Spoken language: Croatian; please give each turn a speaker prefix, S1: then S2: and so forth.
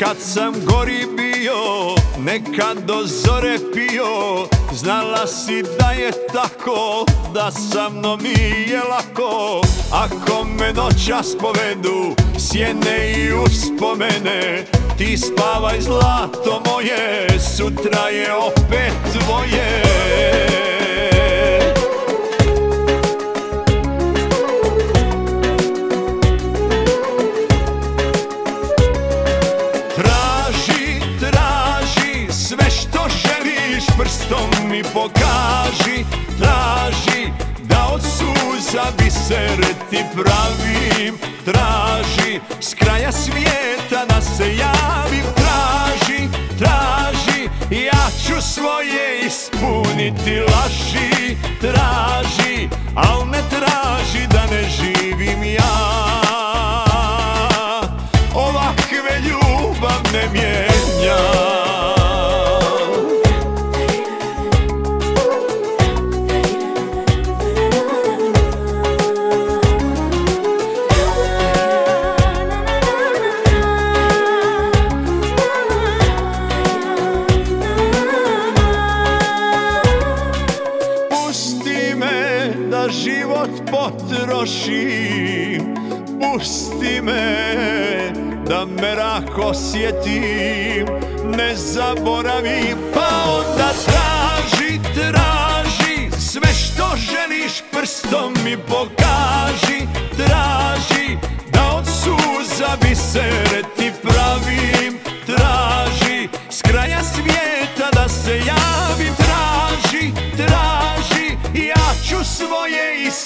S1: Nekad sam gori bio, nekad do zore pio. Znala si da je tako, da sa mnom mi je lako. Ako me noćas povedu sjene i uspomene, ti spavaj zlato moje, sutra je opet tvoje. Prstom mi pokaži, traži da od suza biser ti pravim. Traži s kraja svijeta da se javim. Traži, traži, ja ću svoje ispuniti laži. Traži, al ne traži da ne živim ja. Ovakve ljubav ne mijenja. Da život potrošim, pusti me da merak osjetim, ne zaboravim. Pa onda traži, traži, sve što želiš prstom mi pokaži. Traži da od suza bisere ti pravim. Traži s kraja svijeta da se javim. Traži, traži, ja ću svoje